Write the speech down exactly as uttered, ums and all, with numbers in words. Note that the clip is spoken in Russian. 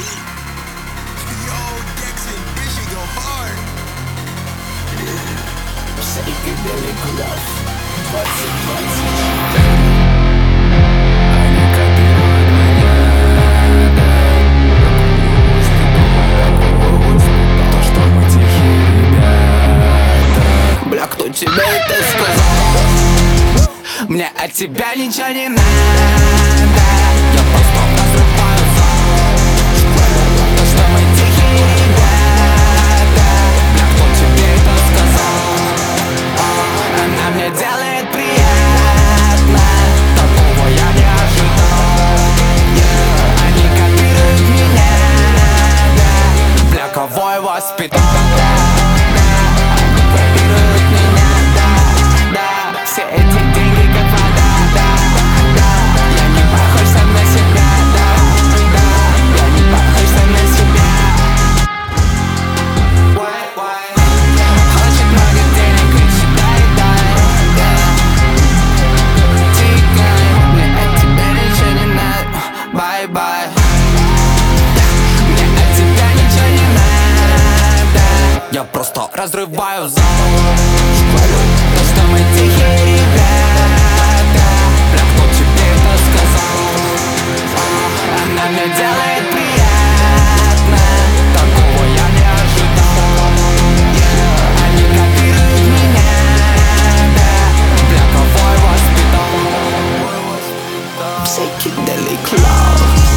Yo, Dex and Bishop go hard. Psychedelic love двадцать двадцать. Кто тебе это сказал? Мне от тебя ничего не надо. Я просто разрываю зал. То, что мы тихие ребята. Бля, кто тебе это сказал? Она мне делает приятно. Такого я не ожидал. Они копируют меня. Бля, кого я воспитал? Все эти деньги как вода, да, да. Я не похож сам на себя, да, да. Я не похож сам на себя. Хочет много денег и считай, дай, да. Тикай, мне от тебя ничего не надо. Бай-бай. Мне от тебя ничего не надо. Я просто разрываю зал. То, что мы тихие ребята. Бля, кто тебе это сказал? Она мне делает приятно. Такого я не ожидал. Они копируют меня, да. Бля, кого я воспитал? Psychedelic love.